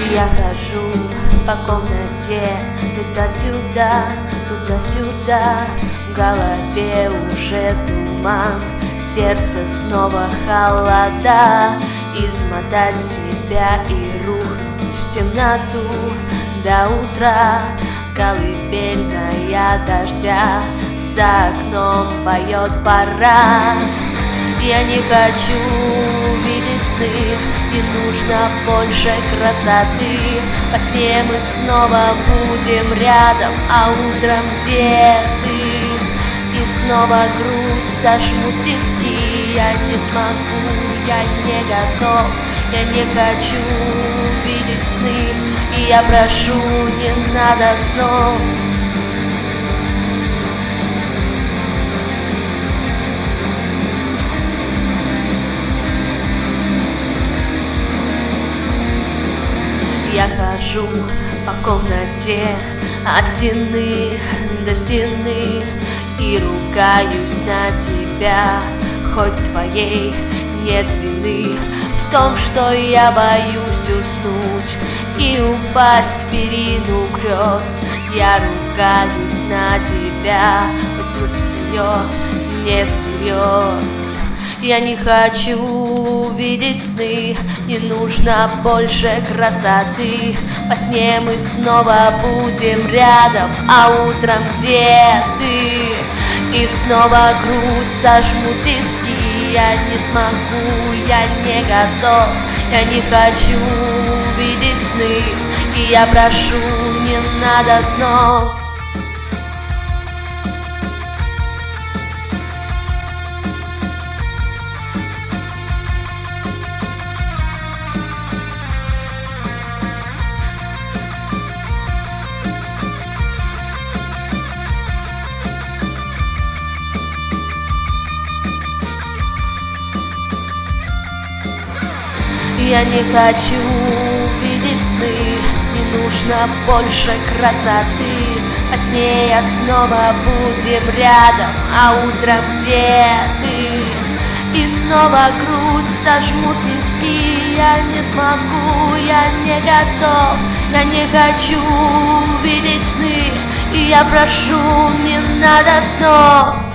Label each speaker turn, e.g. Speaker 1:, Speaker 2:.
Speaker 1: Я хожу по комнате туда-сюда, туда-сюда. В голове уже туман, сердце снова холода. Измотать себя и рухнуть в темноту до утра. Колыбельная дождя за окном поет пора. Я не хочу видеть сны, не нужно больше красоты. Во сне мы снова будем рядом, а утром где ты? И снова грудь сожмут тиски. Я не смогу, я не готов, я не хочу видеть сны. И я прошу, не надо снов. Я хожу по комнате от стены до стены и ругаюсь на тебя, хоть твоей нет вины в том, что я боюсь уснуть и упасть в перину грез. Я ругаюсь на тебя, хоть ее не всерьез. Я не хочу видеть сны, не нужно больше красоты. Во сне мы снова будем рядом, а утром где ты? И снова грудь сожмут тиски. Я не смогу, я не готов, я не хочу видеть сны. И я прошу, не надо снов. Я не хочу видеть сны, не нужно больше красоты. Во сне я снова будем рядом, а утром где ты? И снова грудь сожмут тиски. Я не смогу, я не готов, я не хочу видеть сны. И я прошу, не надо снов.